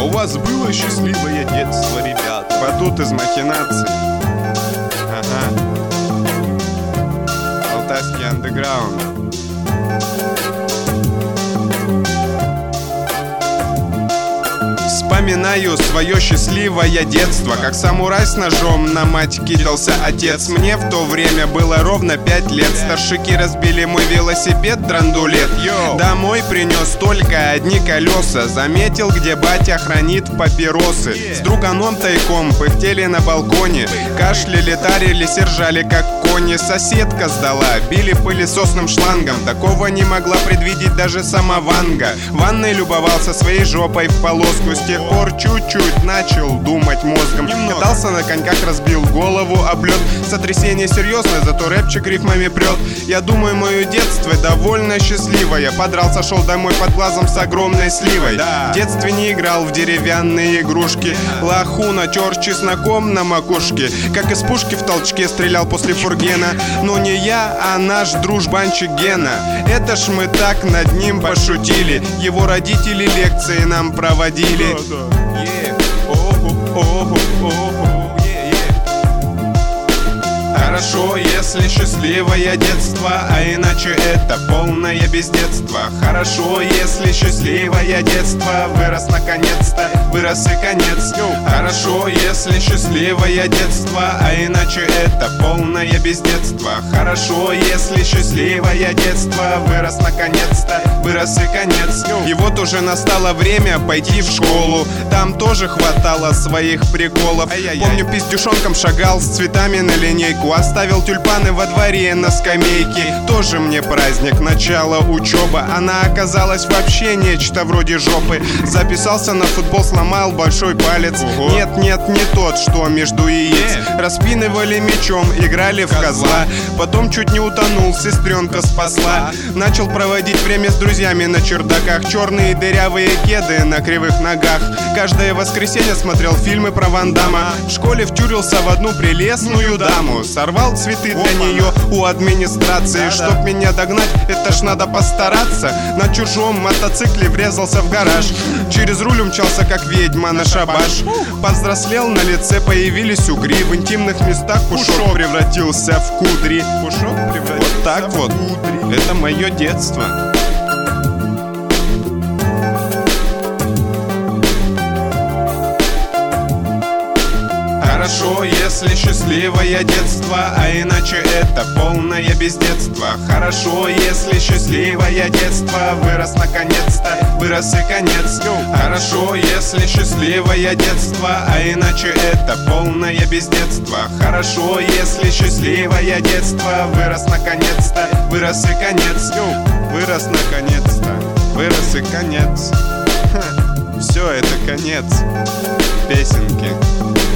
у вас было счастливое детство, ребят? Батут из махинаций. Ага. Алтайский андеграунд. Вспоминаю свое счастливое детство, как самурай с ножом на мать кидался отец. Мне в то время было ровно 5 лет. Старшики разбили мой велосипед драндулет. Домой принес только одни колеса. Заметил, где батя хранит папиросы. С друганом тайком пыхтели на балконе. Кашляли, тарились и ржали, как кони. Соседка сдала, били пылесосным шлангом. Такого не могла предвидеть даже сама Ванга. В ванной любовался своей жопой в полоску. С тех пор чуть-чуть начал думать мозгом. Катался на коньках, разбил голову об лед. Сотрясение серьезное, зато рэпчик рифмами прет. Я думаю, мое детство довольно счастливое. Подрался, шел домой под глазом с огромной сливой. В детстве не играл в деревянные игрушки. Лоху натер чесноком на макушке. Как из пушки в толчке стрелял после фургена. Но не я, а наш дружбанчик Гена. Это ж мы так над ним пошутили. Его родители лекции нам проводили. Хорошо, если счастливое детство, а иначе это полное бездетство. Хорошо, если счастливое детство, вырос наконец-то, вырос и конец. Хорошо, если счастливое детство, а иначе это полное бездетство. Хорошо, если счастливое детство, вырос наконец-то, вырос и конец. И вот уже настало время пойти в школу. Там тоже хватало своих приколов. Помню, пиздюшонком шагал с цветами на линейку. Оставил тюльпаны во дворе на скамейке. Тоже мне праздник, начало учеба. Она оказалась вообще нечто вроде жопы. Записался на футбол, сломал большой палец. Нет, не тот, что между яиц. Распинывали мечом, играли в козла. Потом чуть не утонул, сестренка спасла. Начал проводить время с друзьями на чердаках. Черные дырявые кеды на кривых ногах. Каждое воскресенье смотрел фильмы про Ван Дамма. В школе втюрился в одну прелестную даму. Сорвал цветы для нее у администрации. Чтоб меня догнать, это ж надо постараться. На чужом мотоцикле врезался в гараж. Через руль умчался, как ведьма на шабаш. Повзрослел, на лице появились угри. В интимных местах пушок превратился в кудри. Вот так вот, это мое детство. Хорошо, если счастливое детство, а иначе это полное бездетство. Хорошо, если счастливое детство, вырос наконец-то, вырос и конец. Хорошо, если счастливое детство, а иначе это полное бездетство. Хорошо, если счастливое детство, вырос наконец-то, вырос и конец. Вырос наконец-то, вырос и конец. Все, это конец песенки.